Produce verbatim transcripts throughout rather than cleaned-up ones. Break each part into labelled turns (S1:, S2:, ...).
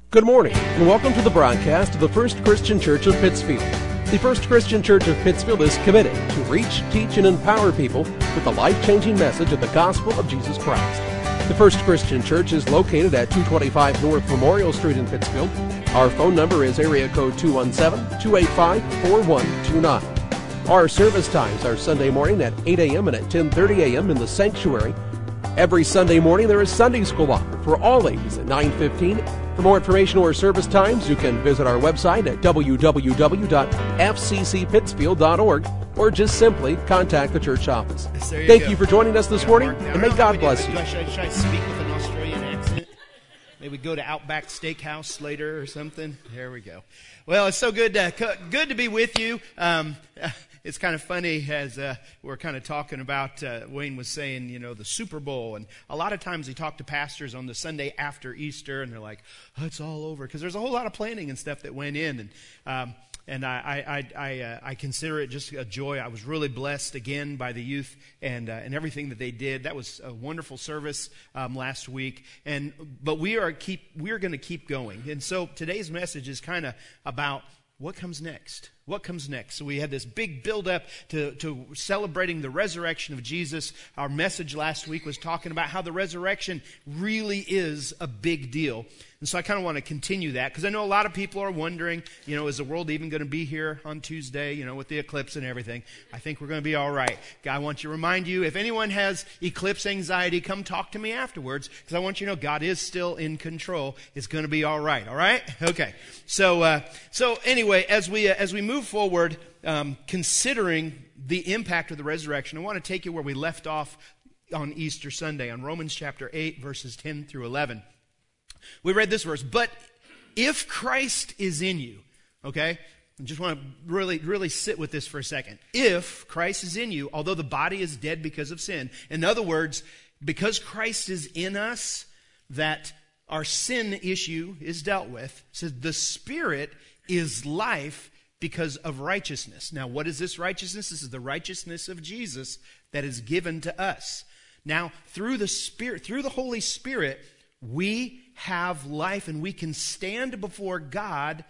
S1: Good morning, and welcome to the broadcast of the First Christian Church of Pittsfield. The First Christian Church of Pittsfield is committed to reach, teach, and empower people with the life-changing message of the gospel of Jesus Christ. The First Christian Church is located at two twenty-five North Memorial Street in Pittsfield. Our phone number is area code two one seven, two eight five, four one two nine. Our service times are Sunday morning at eight a.m. and at ten thirty a.m. in the sanctuary. Every Sunday morning there is Sunday school offered for all ages at nine fifteen. For more information or service times, you can visit our website at w w w dot f c c pittsfield dot org or just simply contact the church office.
S2: You
S1: Thank
S2: go.
S1: you for joining us this
S2: Yeah,
S1: morning,
S2: Mark, now,
S1: and may
S2: I don't know
S1: God
S2: if we
S1: bless
S2: did,
S1: you.
S2: but Should I, should I speak with an Australian accent? Maybe go to Outback Steakhouse later or something. There we go. Well, it's so good to, good to be with you. Um, it's kind of funny as uh, we're kind of talking about, uh, Wayne was saying, you know, the Super Bowl. And a lot of times we talk to pastors on the Sunday after Easter, and they're like, oh, it's all over. Because there's a whole lot of planning and stuff that went in. And um, and I I I, I, uh, I consider it just a joy. I was really blessed again by the youth and uh, and everything that they did. That was a wonderful service um, last week. And but we are keep we are going to keep going. And so today's message is kind of about what comes next. What comes next? So we had this big build-up to, to celebrating the resurrection of Jesus. Our message last week was talking about how the resurrection really is a big deal. And so I kind of want to continue that because I know a lot of people are wondering, you know, is the world even going to be here on Tuesday, you know, with the eclipse and everything? I think we're going to be all right. I want to remind you, if anyone has eclipse anxiety, come talk to me afterwards because I want you to know God is still in control. It's going to be all right, all right? Okay. So, uh, so anyway, as we, uh, as we move forward, um, considering the impact of the resurrection, I want to take you where we left off on Easter Sunday, on Romans chapter eight, verses ten through eleven. We read this verse, but if Christ is in you, okay, I just want to really, really sit with this for a second. If Christ is in you, although the body is dead because of sin, in other words, because Christ is in us, that our sin issue is dealt with, says the Spirit is life because of righteousness. Now, what is this righteousness? This is the righteousness of Jesus that is given to us. Now, through the Spirit, through the Holy Spirit, we have life and we can stand before God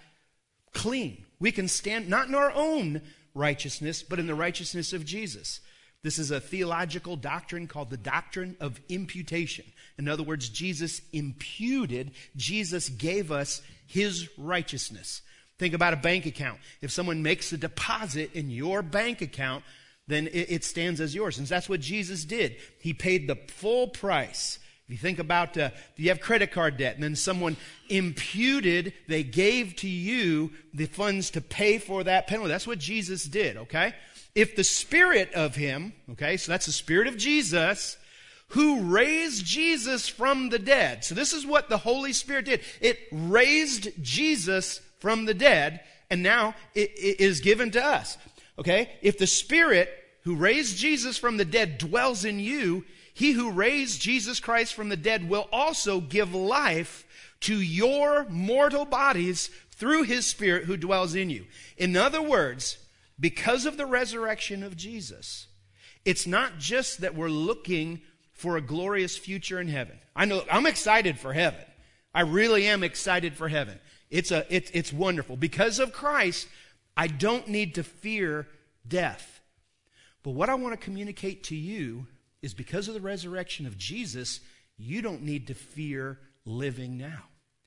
S2: clean. We can stand not in our own righteousness, but in the righteousness of Jesus. This is a theological doctrine called the doctrine of imputation. In other words, Jesus imputed, Jesus gave us his righteousness. Think about a bank account. If someone makes a deposit in your bank account, then it, it stands as yours. And that's what Jesus did. He paid the full price. If you think about, uh, you have credit card debt, and then someone imputed, they gave to you the funds to pay for that penalty. That's what Jesus did, okay? If the Spirit of him, okay, so that's the Spirit of Jesus, who raised Jesus from the dead. So this is what the Holy Spirit did. It raised Jesus from the dead, and now it, it is given to us. Okay? If the Spirit who raised Jesus from the dead dwells in you, he who raised Jesus Christ from the dead will also give life to your mortal bodies through his Spirit who dwells in you. In other words, because of the resurrection of Jesus, it's not just that we're looking for a glorious future in heaven. I know I'm excited for heaven. I really am excited for heaven. It's a it's it's wonderful. Because of Christ, I don't need to fear death. But what I want to communicate to you is because of the resurrection of Jesus, you don't need to fear living now.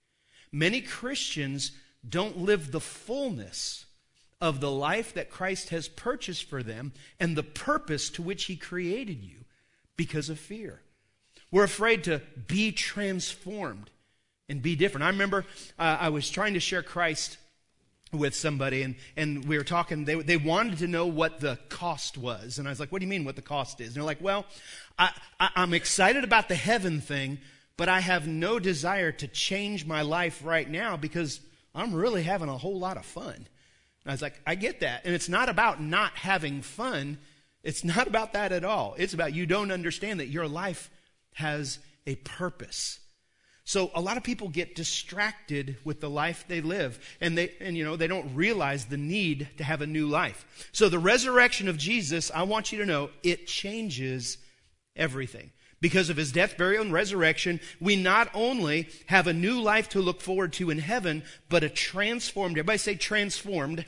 S2: Many Christians don't live the fullness of the life that Christ has purchased for them and the purpose to which he created you because of fear. We're afraid to be transformed and be different. I remember uh, I was trying to share Christ with somebody, and, and we were talking, they, they wanted to know what the cost was. And I was like, what do you mean what the cost is? And they're like, well, I, I, I'm excited about the heaven thing, but I have no desire to change my life right now because I'm really having a whole lot of fun. And I was like, I get that. And it's not about not having fun. It's not about that at all. It's about you don't understand that your life has a purpose. So a lot of people get distracted with the life they live, and they and you know they don't realize the need to have a new life. So the resurrection of Jesus, I want you to know, it changes everything. Because of his death, burial, and resurrection, we not only have a new life to look forward to in heaven, but a transformed, everybody say transformed,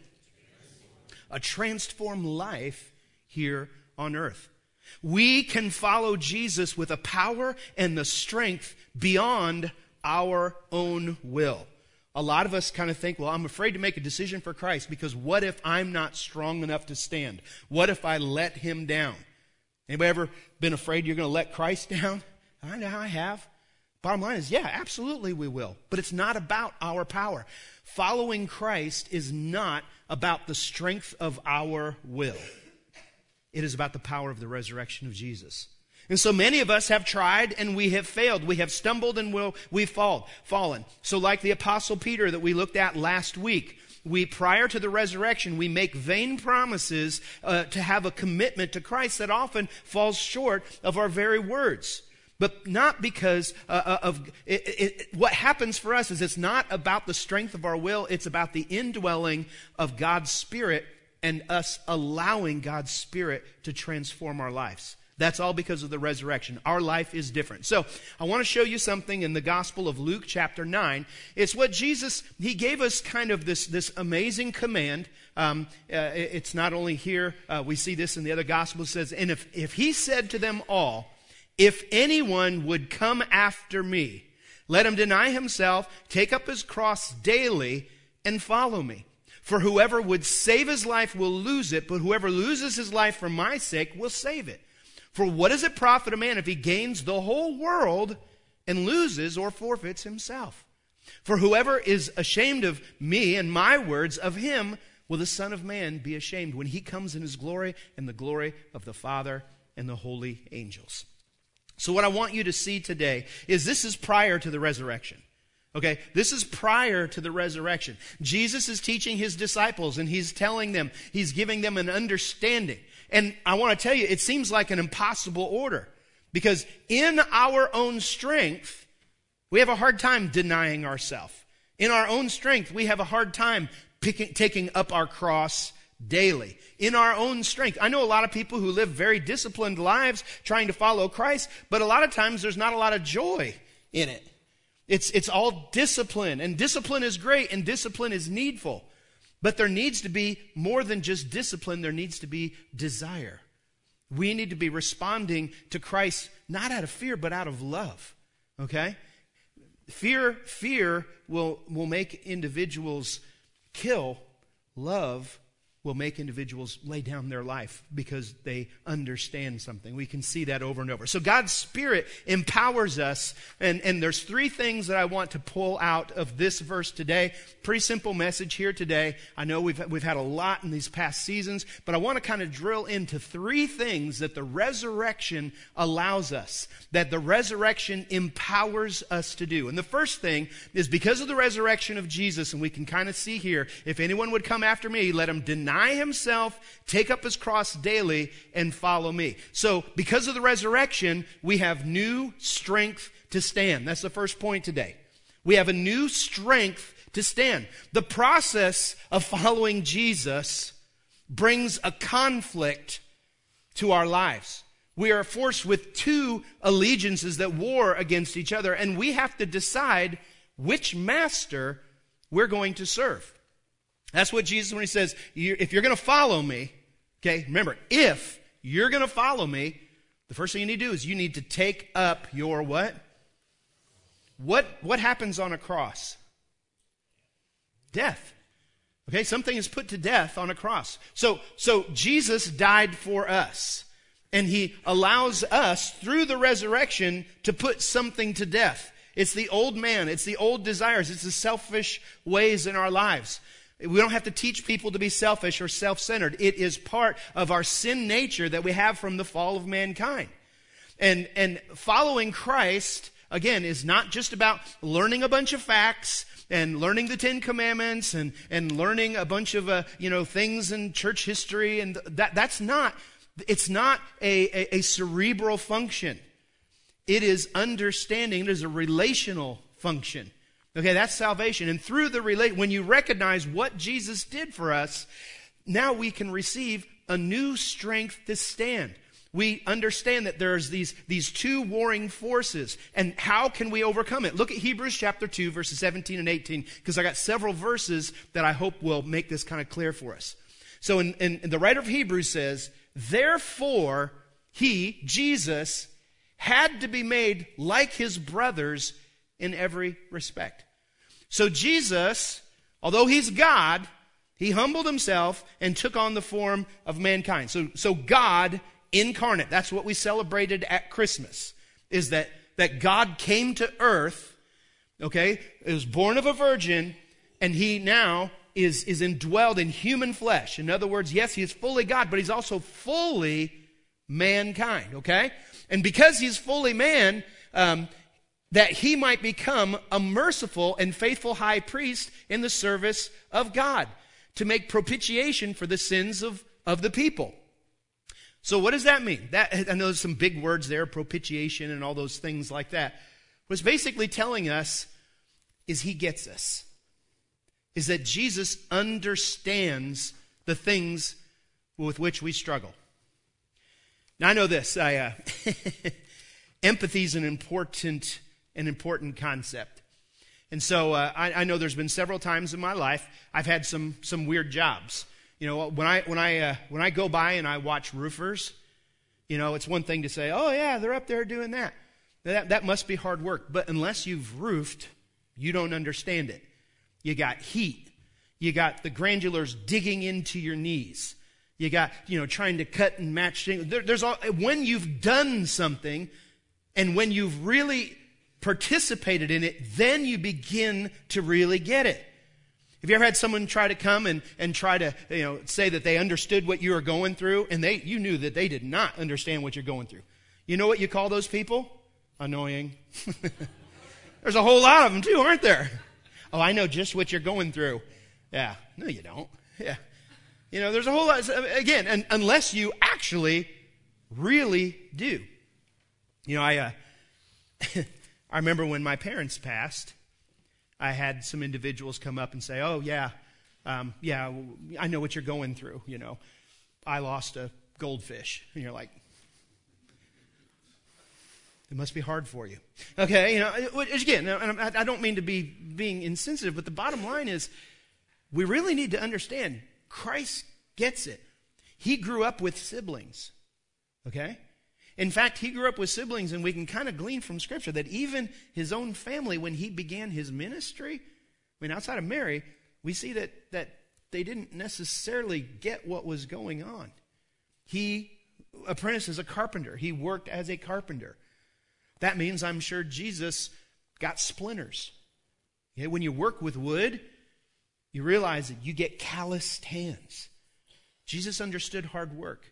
S2: a transformed life here on earth. We can follow Jesus with a power and the strength beyond our own will. A lot of us kind of think, well, I'm afraid to make a decision for Christ because what if I'm not strong enough to stand? What if I let him down? Anybody ever been afraid you're going to let Christ down? I know I have. Bottom line is, yeah, absolutely we will. But it's not about our power. Following Christ is not about the strength of our will. It is about the power of the resurrection of Jesus. And so many of us have tried and we have failed. We have stumbled and will we've fall, fallen. So like the Apostle Peter that we looked at last week, we, prior to the resurrection, we make vain promises uh, to have a commitment to Christ that often falls short of our very words. But not because uh, of it, it, what happens for us is it's not about the strength of our will. It's about the indwelling of God's Spirit and us allowing God's Spirit to transform our lives. That's all because of the resurrection. Our life is different. So I want to show you something in the Gospel of Luke chapter nine. It's what Jesus, he gave us kind of this, this amazing command. Um, uh, it's not only here, uh, we see this in the other Gospels. It says, and if, if he said to them all, if anyone would come after me, let him deny himself, take up his cross daily, and follow me. For whoever would save his life will lose it, but whoever loses his life for my sake will save it. For what does it profit a man if he gains the whole world and loses or forfeits himself? For whoever is ashamed of me and my words, of him will the Son of Man be ashamed when he comes in his glory and the glory of the Father and the holy angels. So what I want you to see today is this is prior to the resurrection. Okay, this is prior to the resurrection. Jesus is teaching his disciples and he's telling them, he's giving them an understanding. And I want to tell you, it seems like an impossible order. Because in our own strength, we have a hard time denying ourselves. In our own strength, we have a hard time picking, taking up our cross daily. In our own strength. I know a lot of people who live very disciplined lives trying to follow Christ, but a lot of times there's not a lot of joy in it. It's, it's all discipline, and discipline is great, and discipline is needful. But there needs to be more than just discipline. There needs to be desire. We need to be responding to Christ not out of fear, but out of love. Okay? Fear, fear will, will make individuals kill. Love will make individuals lay down their life because they understand something. We can see that over and over. So God's Spirit empowers us, and, and there's three things that I want to pull out of this verse today. Pretty simple message here today. I know we've, we've had a lot in these past seasons, but I want to kind of drill into three things that the resurrection allows us, that the resurrection empowers us to do. And the first thing is because of the resurrection of Jesus, and we can kind of see here, if anyone would come after me, let him deny himself, take up his cross daily, and follow me. So, because of the resurrection, we have new strength to stand. That's the first point today. We have a new strength to stand. The process of following Jesus brings a conflict to our lives. We are forced with two allegiances that war against each other, and we have to decide which master we're going to serve. That's what Jesus, when he says, if you're going to follow me, okay, remember, if you're going to follow me, the first thing you need to do is you need to take up your what? What, what happens on a cross? Death. Okay, something is put to death on a cross. So, so Jesus died for us. And he allows us, through the resurrection, to put something to death. It's the old man. It's the old desires. It's the selfish ways in our lives. We don't have to teach people to be selfish or self-centered. It is part of our sin nature that we have from the fall of mankind. And, and following Christ, again, is not just about learning a bunch of facts and learning the Ten Commandments and, and learning a bunch of, uh, you know, things in church history. And that, that's not, it's not a, a, a cerebral function. It is understanding. It is a relational function. Okay, that's salvation. And through the relate, when you recognize what Jesus did for us, now we can receive a new strength to stand. we understand that there's these, these two warring forces. And how can we overcome it? Look at Hebrews chapter two, verses seventeen and eighteen, because I got several verses that I hope will make this kind of clear for us. So in, in, in the writer of Hebrews says, therefore, he, Jesus, had to be made like his brothers in every respect. So Jesus, although he's God, he humbled himself and took on the form of mankind. So, so God incarnate, that's what we celebrated at Christmas, is that, that God came to earth, okay, it was born of a virgin, and he now is, is indwelled in human flesh. In other words, yes, he is fully God, but he's also fully mankind, okay? And because he's fully man, um, that he might become a merciful and faithful high priest in the service of God to make propitiation for the sins of, of the people. So what does that mean? That, I know there's some big words there, propitiation and all those things like that. What's basically telling us is he gets us. Is that Jesus understands the things with which we struggle. Now I know this, I, uh, empathy is an important, an important concept. And so uh, I, I know there's been several times in my life I've had some, some weird jobs. You know, when I when I uh, when I go by and I watch roofers, you know, it's one thing to say, "Oh yeah, they're up there doing that." That that must be hard work. But unless you've roofed, you don't understand it. You got heat. You got the granulars digging into your knees. You got, you know, trying to cut and match things. There, there's all, when you've done something, and when you've really participated in it, then you begin to really get it. Have you ever had someone try to come and, and try to, you know, say that they understood what you were going through, and they you knew that they did not understand what you're going through? You know what you call those people? Annoying. There's a whole lot of them too, aren't there? Oh, I know just what you're going through. Yeah. No, you don't. Yeah. You know, there's a whole lot. Again, and unless you actually really do. You know, I uh, I remember when my parents passed, I had some individuals come up and say, oh, yeah, um, yeah, I know what you're going through. You know, I lost a goldfish. And you're like, it must be hard for you. Okay, you know, again, I don't mean to be being insensitive, but the bottom line is we really need to understand Christ gets it. He grew up with siblings, okay? In fact, he grew up with siblings, and we can kind of glean from Scripture that even his own family, when he began his ministry, I mean, outside of Mary, we see that, that they didn't necessarily get what was going on. He apprenticed as a carpenter. He worked as a carpenter. That means I'm sure Jesus got splinters. Yeah, when you work with wood, you realize that you get calloused hands. Jesus understood hard work.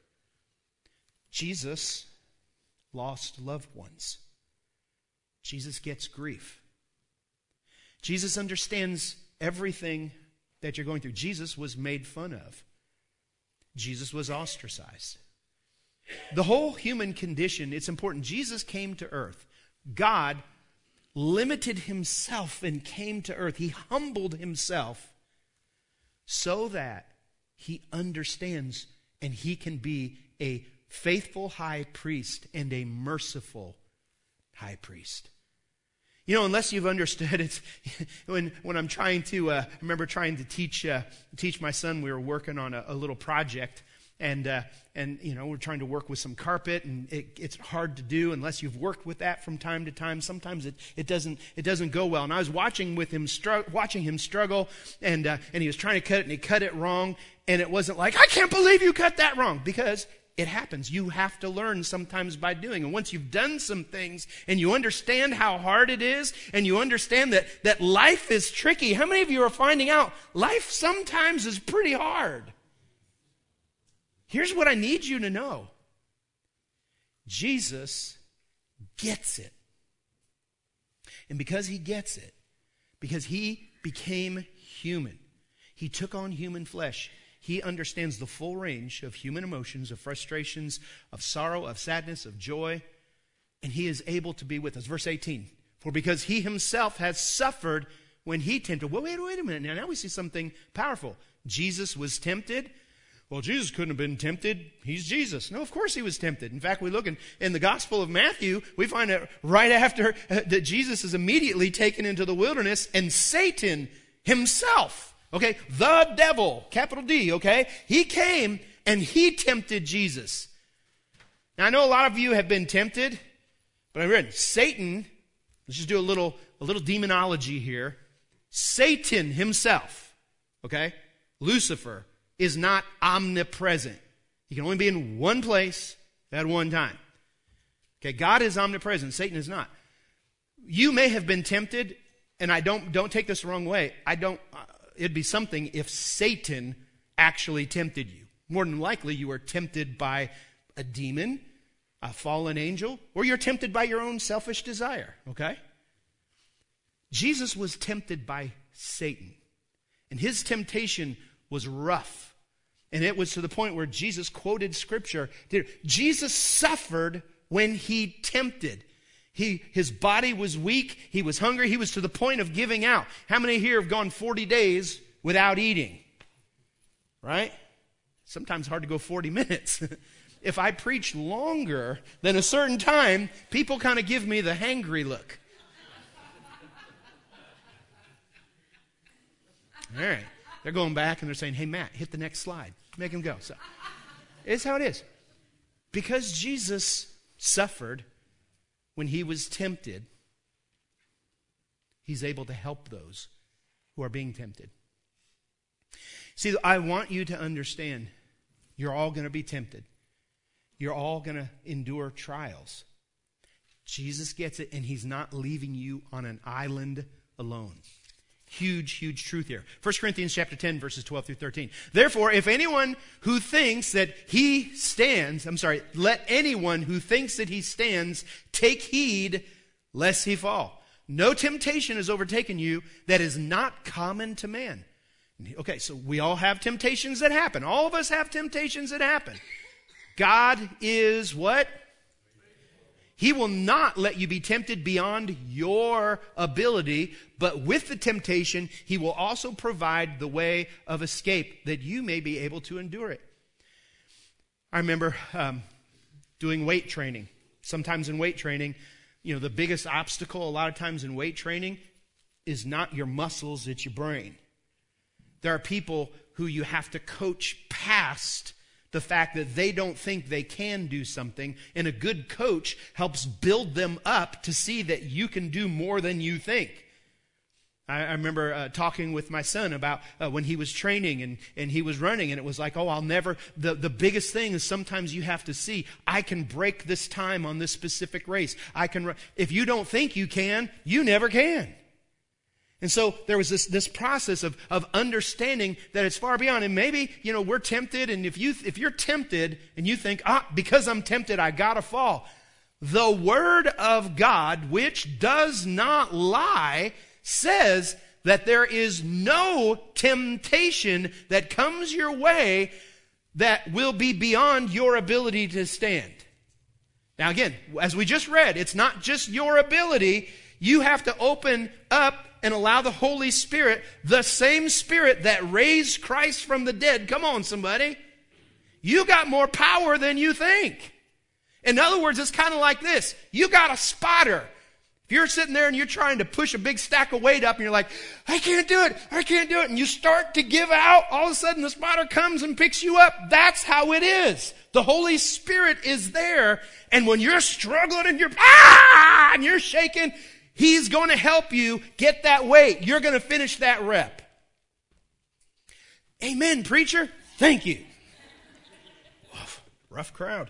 S2: Jesus lost loved ones. Jesus gets grief. Jesus understands everything that you're going through. Jesus was made fun of. Jesus was ostracized. The whole human condition, it's important. Jesus came to earth. God limited himself and came to earth. He humbled himself so that he understands and he can be a faithful high priest and a merciful high priest. You know, unless you've understood it, when when I'm trying to, uh, I remember trying to teach uh, teach my son. We were working on a, a little project, and uh, and you know we're trying to work with some carpet, and it, it's hard to do unless you've worked with that from time to time. Sometimes it, it doesn't it doesn't go well. And I was watching with him str- watching him struggle, and uh, and he was trying to cut it, and he cut it wrong, and it wasn't like, I can't believe you cut that wrong, because it happens. You have to learn sometimes by doing. And once you've done some things and you understand how hard it is, and you understand that, that life is tricky. How many of you are finding out life sometimes is pretty hard? Here's what I need you to know. Jesus gets it. And because he gets it, because he became human, he took on human flesh, he understands the full range of human emotions, of frustrations, of sorrow, of sadness, of joy, and he is able to be with us. Verse eighteen, for because he himself has suffered when he tempted. Well, wait, wait a minute. Now, now we see something powerful. Jesus was tempted. well, Jesus couldn't have been tempted. He's Jesus. No, of course he was tempted. In fact, we look in, in the Gospel of Matthew, we find that right after uh, that Jesus is immediately taken into the wilderness, and Satan himself, okay, the devil, capital D, okay, he came and he tempted Jesus. Now, I know a lot of you have been tempted, but I read Satan, let's just do a little, a little demonology here. Satan himself, okay, Lucifer, is not omnipresent. He can only be in one place at one time. Okay, God is omnipresent. Satan is not. You may have been tempted, and I don't don't take this the wrong way. I don't. Uh, it'd be something if Satan actually tempted you. More than likely, you were tempted by a demon, a fallen angel, or you're tempted by your own selfish desire. Okay. Jesus was tempted by Satan, and his temptation was rough. And it was to the point where Jesus quoted scripture. Jesus suffered when he tempted. He, his body was weak. He was hungry. He was to the point of giving out. How many here have gone forty days without eating? Right? Sometimes hard to go forty minutes. If I preach longer than a certain time, people kind of give me the hangry look. All right. They're going back and they're saying, hey, Matt, hit the next slide. Make him go. So, it's how it is. Because Jesus suffered when he was tempted, he's able to help those who are being tempted. See, I want you to understand, you're all going to be tempted. You're all going to endure trials. Jesus gets it, and he's not leaving you on an island alone. Huge, huge truth here. First Corinthians chapter ten, verses twelve through thirteen. Therefore, if anyone who thinks that he stands, I'm sorry, let anyone who thinks that he stands take heed lest he fall. No temptation has overtaken you that is not common to man. Okay, so we all have temptations that happen. All of us have temptations that happen. God is what? He will not let you be tempted beyond your ability, but with the temptation, he will also provide the way of escape that you may be able to endure it. I remember um, doing weight training. Sometimes in weight training, you know, the biggest obstacle a lot of times in weight training is not your muscles, it's your brain. There are people who you have to coach past the fact that they don't think they can do something, and a good coach helps build them up to see that you can do more than you think. I, I remember uh, talking with my son about uh, when he was training and, and he was running, and it was like, oh, I'll never, the, the biggest thing is sometimes you have to see, I can break this time on this specific race. I can, run. If you don't think you can, you never can. And so there was this, this process of, of understanding that it's far beyond. And maybe, you know, we're tempted. And if, you, if you're tempted and you think, ah, because I'm tempted, I got to fall. The Word of God, which does not lie, says that there is no temptation that comes your way that will be beyond your ability to stand. Now again, as we just read, it's not just your ability. You have to open up and allow the Holy Spirit, the same Spirit that raised Christ from the dead. Come on, somebody. You got more power than you think. In other words, it's kind of like this. You got a spotter. If you're sitting there and you're trying to push a big stack of weight up and you're like, I can't do it, I can't do it, and you start to give out, all of a sudden the spotter comes and picks you up. That's how it is. The Holy Spirit is there, and when you're struggling and you're, ah, and you're shaking, He's going to help you get that weight. You're going to finish that rep. Amen, preacher. Thank you. Rough, rough crowd.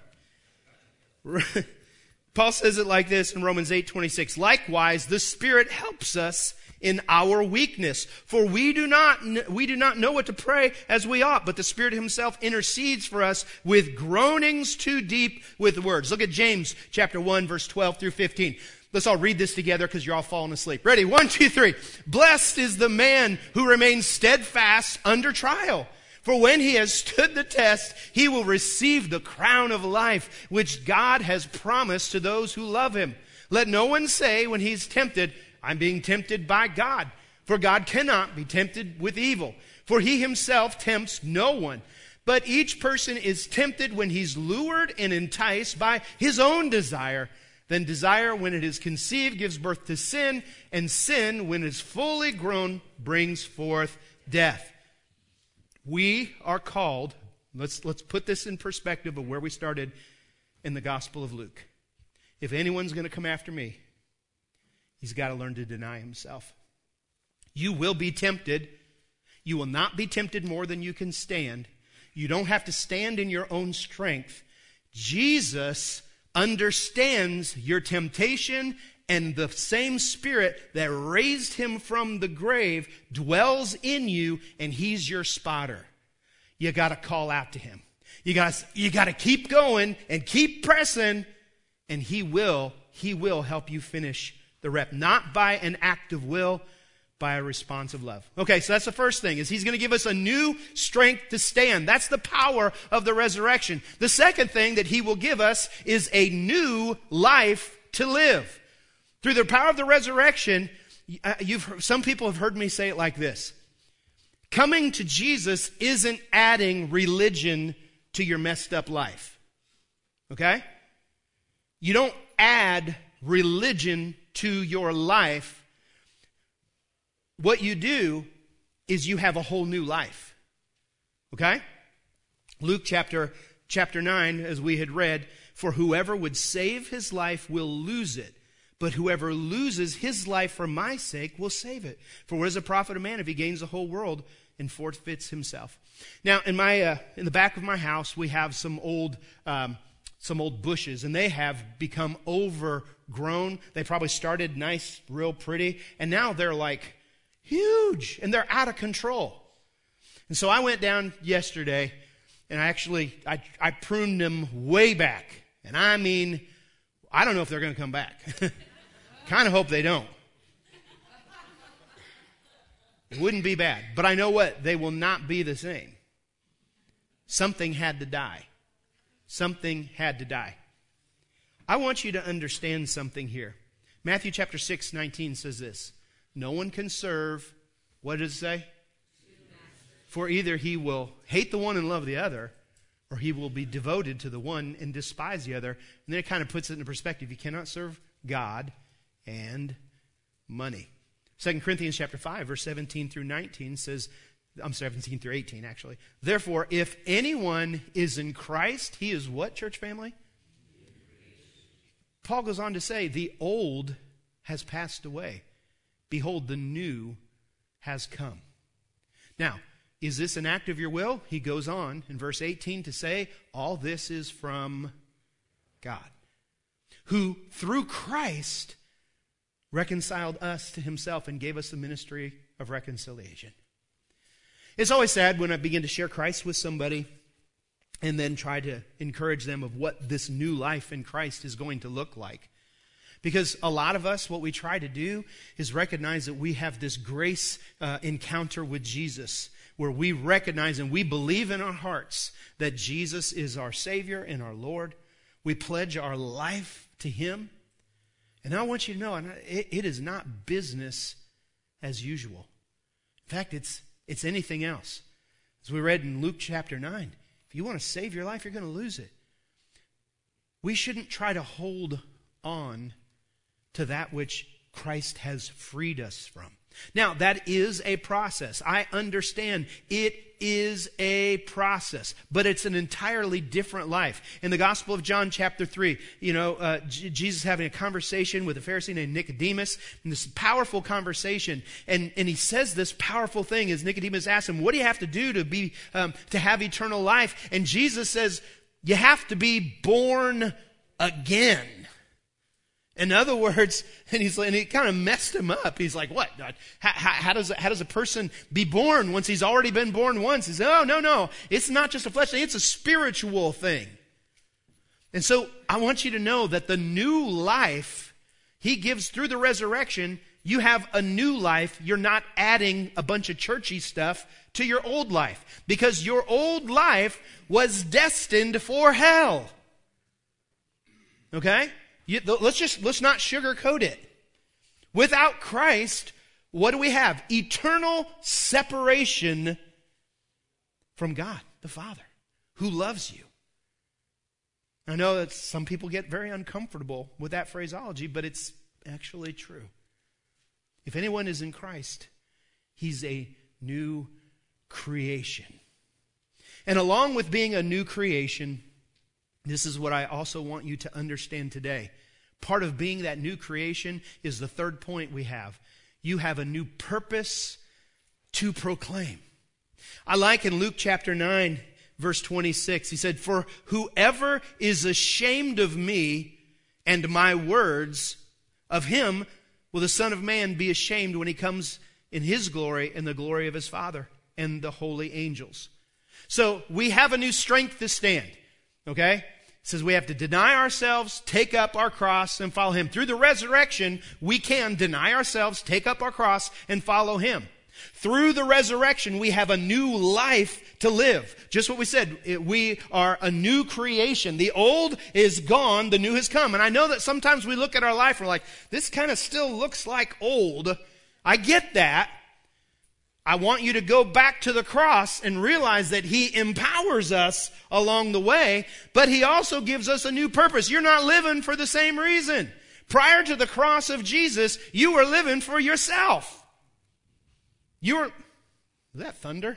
S2: Paul says it like this in Romans eight twenty-six. Likewise, the Spirit helps us in our weakness. For we do not, we do not know what to pray as we ought, but the Spirit himself intercedes for us with groanings too deep with words. Look at James chapter one, verse twelve through fifteen. Let's all read this together because you're all falling asleep. Ready? One, two, three. Blessed is the man who remains steadfast under trial. For when he has stood the test, he will receive the crown of life, which God has promised to those who love him. Let no one say when he's tempted, I'm being tempted by God. For God cannot be tempted with evil. For he himself tempts no one. But each person is tempted when he's lured and enticed by his own desire. Then desire, when it is conceived, gives birth to sin, and sin, when it is fully grown, brings forth death. We are called, let's, let's put this in perspective of where we started in the Gospel of Luke. If anyone's going to come after me, he's got to learn to deny himself. You will be tempted. You will not be tempted more than you can stand. You don't have to stand in your own strength. Jesus understands your temptation, and the same Spirit that raised him from the grave dwells in you, and he's your spotter. You got to call out to him. You got you got to keep going and keep pressing, and he will he will help you finish the rep, not by an act of will, by a response of love. Okay, so that's the first thing, is he's going to give us a new strength to stand. That's the power of the resurrection. The second thing that he will give us is a new life to live. Through the power of the resurrection, you've heard, some people have heard me say it like this. Coming to Jesus isn't adding religion to your messed up life. Okay? You don't add religion to your life. What you do is you have a whole new life. Okay? Luke chapter, chapter nine, as we had read, for whoever would save his life will lose it. But whoever loses his life for my sake will save it. For what is the profit of man if he gains the whole world and forfeits himself? Now, in my uh, in the back of my house, we have some old um, some old bushes, and they have become overgrown. They probably started nice, real pretty, and now they're like huge, and they're out of control. And so I went down yesterday, and I actually I, I pruned them way back, and I mean, I don't know if they're going to come back. Kind of hope they don't. It wouldn't be bad. But I know what? They will not be the same. Something had to die. Something had to die. I want you to understand something here. Matthew chapter six, nineteen says this. No one can serve, what does it say? For either he will hate the one and love the other, or he will be devoted to the one and despise the other. And then it kind of puts it into perspective. You cannot serve God and money. Second Corinthians chapter five, verse seventeen through nineteen says, I'm seventeen through eighteen actually. Therefore, if anyone is in Christ, he is what, church family? Paul goes on to say, the old has passed away. Behold, the new has come. Now, is this an act of your will? He goes on in verse eighteen to say, all this is from God, who through Christ reconciled us to himself and gave us the ministry of reconciliation. It's always sad when I begin to share Christ with somebody and then try to encourage them of what this new life in Christ is going to look like. Because a lot of us, what we try to do is recognize that we have this grace uh, encounter with Jesus, where we recognize and we believe in our hearts that Jesus is our Savior and our Lord. We pledge our life to him. And I want you to know, it, it is not business as usual. In fact, it's it's anything else. As we read in Luke chapter nine, if you want to save your life, you're going to lose it. We shouldn't try to hold on to that which Christ has freed us from. Now, that is a process. I understand it is a process, but it's an entirely different life. In the Gospel of John chapter three, you know, uh, J- Jesus having a conversation with a Pharisee named Nicodemus, and this powerful conversation, and, and he says this powerful thing as Nicodemus asks him, what do you have to do to be um, to have eternal life? And Jesus says, you have to be born again. In other words, and he's and he kind of messed him up. He's like, what? How, how, how does how does a person be born once he's already been born once? He says, oh, no, no. It's not just a flesh thing. It's a spiritual thing. And so I want you to know that the new life he gives through the resurrection, you have a new life. You're not adding a bunch of churchy stuff to your old life, because your old life was destined for hell. Okay? You, let's just, let's not sugarcoat it. Without Christ, what do we have? Eternal separation from God, the Father. who loves you. I know that some people get very uncomfortable with that phraseology, but it's actually true. If anyone is in Christ, he's a new creation. And along with being a new creation, this is what I also want you to understand today. Part of being that new creation is the third point we have. You have a new purpose to proclaim. I like in Luke chapter nine, verse twenty-six, he said, "For whoever is ashamed of me and my words, of him will the Son of Man be ashamed when he comes in his glory and the glory of his Father and the holy angels." So we have a new strength to stand, okay? It says we have to deny ourselves, take up our cross, and follow him. Through the resurrection, we can deny ourselves, take up our cross, and follow him. Through the resurrection, we have a new life to live. Just what we said, it, we are a new creation. The old is gone, the new has come. And I know that sometimes we look at our life and we're like, this kind of still looks like old. I get that. I want you to go back to the cross and realize that he empowers us along the way, but he also gives us a new purpose. You're not living for the same reason. Prior to the cross of Jesus, you were living for yourself. You were, was that thunder?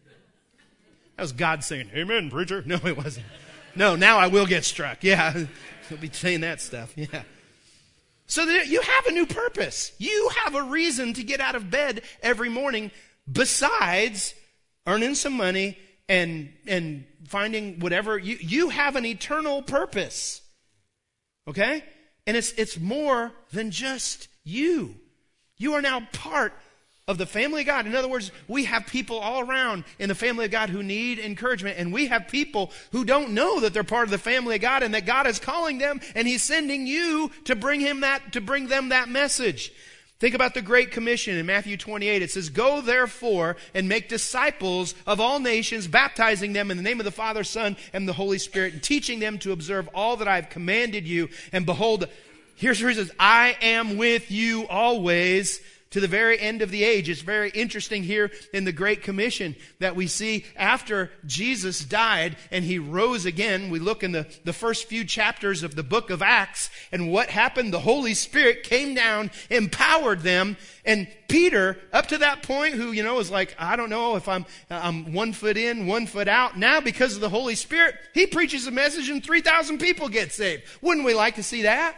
S2: That was God saying, "Amen, preacher." No, it wasn't. No, now I will get struck. Yeah, he'll be saying that stuff. Yeah. So that you have a new purpose. You have a reason to get out of bed every morning besides earning some money and and finding whatever. You, you have an eternal purpose. Okay? And it's it's more than just you. You are now part of the family of God. In other words, we have people all around in the family of God who need encouragement, and we have people who don't know that they're part of the family of God and that God is calling them, and he's sending you to bring him that, to bring them that message. Think about the Great Commission in Matthew twenty-eight. It says, "Go therefore and make disciples of all nations, baptizing them in the name of the Father, Son, and the Holy Spirit, and teaching them to observe all that I have commanded you. And behold," here's where it says, "I am with you always to the very end of the age." It's very interesting here in the Great Commission that we see after Jesus died and he rose again. We look in the, the first few chapters of the book of Acts, and what happened? The Holy Spirit came down, empowered them, and Peter, up to that point, who, you know, was like, I don't know if I'm, I'm one foot in, one foot out. Now, because of the Holy Spirit, he preaches a message and three thousand people get saved. Wouldn't we like to see that?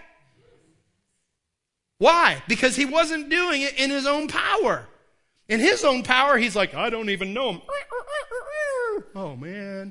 S2: Why? Because he wasn't doing it in his own power. In his own power, he's like, I don't even know him. Oh, man.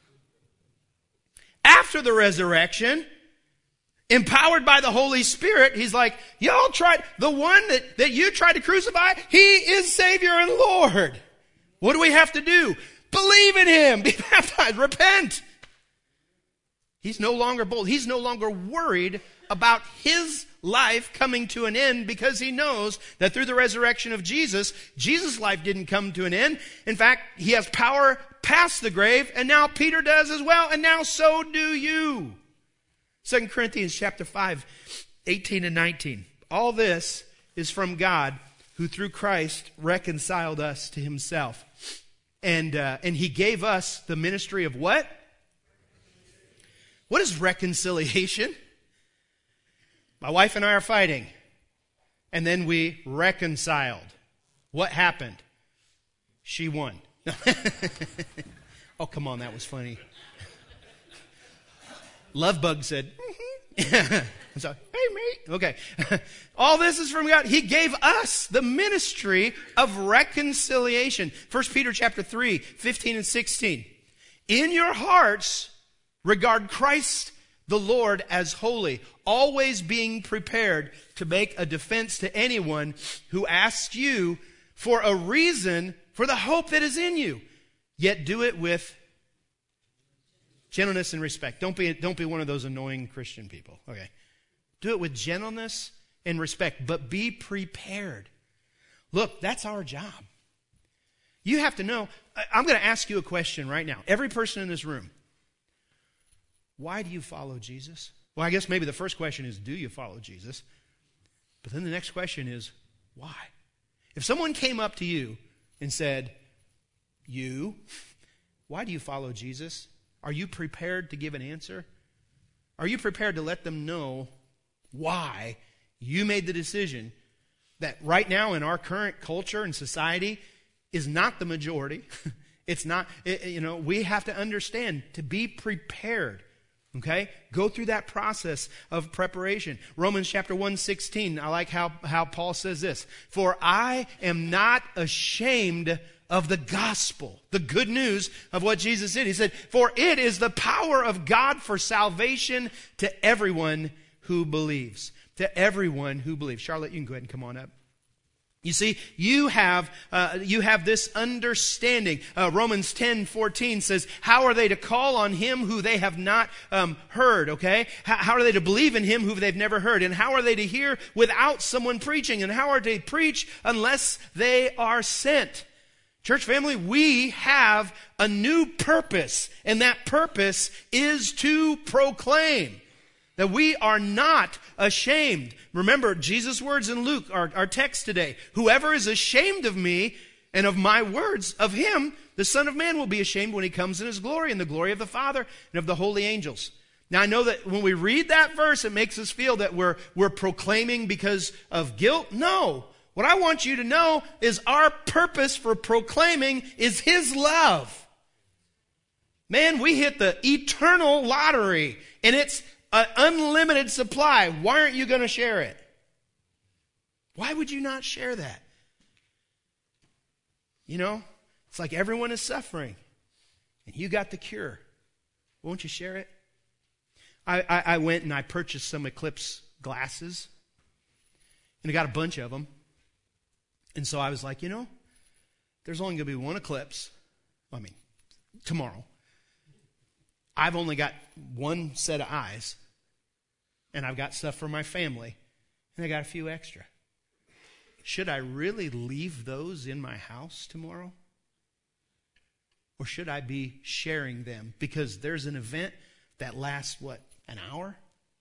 S2: After the resurrection, empowered by the Holy Spirit, he's like, y'all tried, the one that, that you tried to crucify, he is Savior and Lord. What do we have to do? Believe in him. Be baptized. Repent. He's no longer bold. He's no longer worried about his life coming to an end, because he knows that through the resurrection of Jesus, Jesus' life didn't come to an end. In fact, he has power past the grave, and now Peter does as well, and now so do you. Second Corinthians chapter five, eighteen and nineteen. All this is from God, who through Christ reconciled us to himself. And, uh, and he gave us the ministry of what? What is reconciliation? My wife and I are fighting, and then we reconciled. What happened? She won. Oh, come on, that was funny. Lovebug said, mm-hmm. I'm sorry, hey, mate. Okay. All this is from God. He gave us the ministry of reconciliation. First Peter chapter three, fifteen and sixteen. In your hearts, regard Christ the Lord as holy, always being prepared to make a defense to anyone who asks you for a reason for the hope that is in you. Yet do it with gentleness and respect. Don't be, don't be one of those annoying Christian people. Okay. Do it with gentleness and respect, but be prepared. Look, that's our job. You have to know. I'm going to ask you a question right now. Every person in this room. Why do you follow Jesus? Well, I guess maybe the first question is, do you follow Jesus? But then the next question is, why? If someone came up to you and said, you, why do you follow Jesus? Are you prepared to give an answer? Are you prepared to let them know why you made the decision that right now in our current culture and society is not the majority? It's not, it, you know, we have to understand to be prepared. Okay? Go through that process of preparation. Romans chapter one sixteen, I like how, how Paul says this. For I am not ashamed of the gospel, the good news of what Jesus did. He said, for it is the power of God for salvation to everyone who believes. To everyone who believes. Charlotte, you can go ahead and come on up. You see, you have uh, you have this understanding. Uh, Romans ten fourteen says, how are they to call on him who they have not um, heard, okay? How, how are they to believe in him who they've never heard? And how are they to hear without someone preaching? And how are they to preach unless they are sent? Church family, we have a new purpose, and that purpose is to proclaim. That we are not ashamed. Remember, Jesus' words in Luke, our, our text today. Whoever is ashamed of me and of my words, of him, the Son of Man will be ashamed when he comes in his glory and the glory of the Father and of the holy angels. Now, I know that when we read that verse, it makes us feel that we're, we're proclaiming because of guilt. No. What I want you to know is our purpose for proclaiming is his love. Man, we hit the eternal lottery, and it's an unlimited supply. Why aren't you going to share it? Why would you not share that? You know, it's like everyone is suffering, and you got the cure. Won't you share it? I, I, I went and I purchased some Eclipse glasses, and I got a bunch of them. And so I was like, you know, there's only going to be one eclipse. I mean, tomorrow. I've only got one set of eyes, and I've got stuff for my family, and I got a few extra. Should I really leave those in my house tomorrow? Or should I be sharing them? Because there's an event that lasts, what, an hour?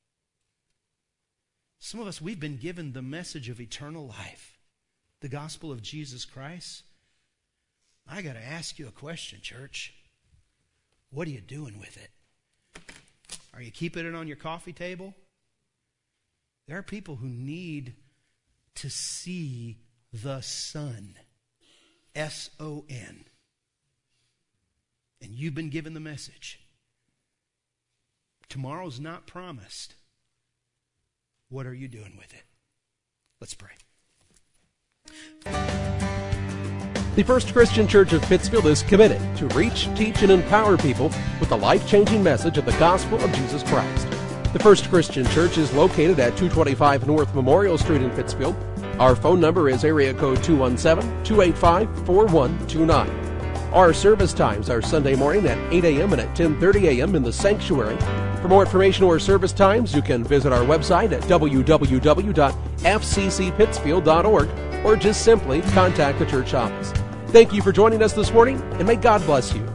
S2: Some of us, we've been given the message of eternal life, the gospel of Jesus Christ. I got to ask you a question, church. What are you doing with it? Are you keeping it on your coffee table? There are people who need to see the Son. S O N. And you've been given the message. Tomorrow's not promised. What are you doing with it? Let's pray.
S1: The First Christian Church of Pittsfield is committed to reach, teach, and empower people with the life-changing message of the gospel of Jesus Christ. The First Christian Church is located at two twenty-five North Memorial Street in Pittsfield. Our phone number is area code two one seven, two eight five, four one two nine. Our service times are Sunday morning at eight a.m. and at ten thirty a.m. in the sanctuary. For more information or service times, you can visit our website at w w w dot f c c pittsfield dot org or just simply contact the church office. Thank you for joining us this morning, and may God bless you.